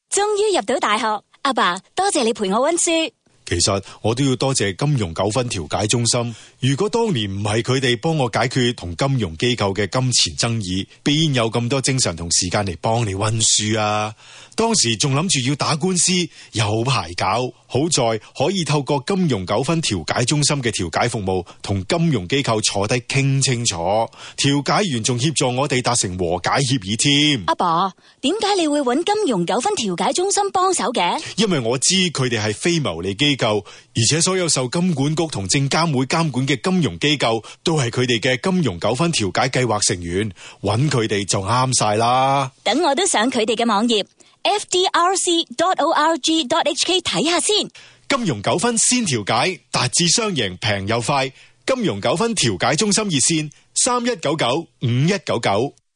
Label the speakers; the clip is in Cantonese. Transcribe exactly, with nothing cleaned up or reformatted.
Speaker 1: 終於入到大學，阿爸，多謝你陪我溫書。
Speaker 2: 其實我都要多謝金融糾紛調解中心。如果當年唔係佢哋幫我解決同金融機構嘅金錢爭議，邊有咁多精神同時間嚟幫你溫書啊？當時仲諗住要打官司，有排搞。好在可以透過金融糾紛調解中心嘅調解服務，同金融機構坐低傾清楚。調解員仲協助我哋達成和解協議添。
Speaker 1: 阿爸，點解你會揾金融糾紛調解中心幫手嘅？
Speaker 2: 因為我知佢哋係非牟利機構，而且所有受金管局同證監會監管嘅金融機構都係佢哋嘅金融糾紛調解計劃成員，揾佢哋就啱晒啦。
Speaker 1: 等我都上佢哋嘅網頁 f d r c dot org dot h k 睇下先。
Speaker 2: 金融糾紛先調解，達至雙贏，平又快。金融糾紛調解中心熱線三一九九五一九九。